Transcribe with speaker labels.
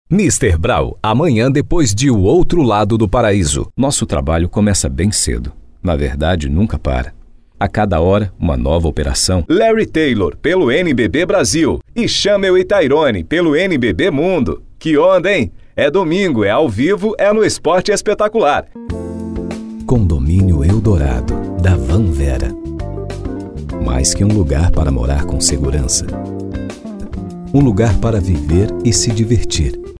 Speaker 1: Mr. Brau, amanhã depois de O Outro Lado do Paraíso.
Speaker 2: Nosso trabalho começa bem cedo. Na verdade, nunca para. A cada hora, uma nova operação.
Speaker 3: Larry Taylor, pelo NBB Brasil. E Chamel e Tyrone, pelo NBB Mundo. Que onda, hein? É domingo, é ao vivo, é no Esporte Espetacular.
Speaker 1: Condomínio Eldorado, da Vanvera. Mais que um lugar para morar com segurança. Um lugar para viver e se divertir.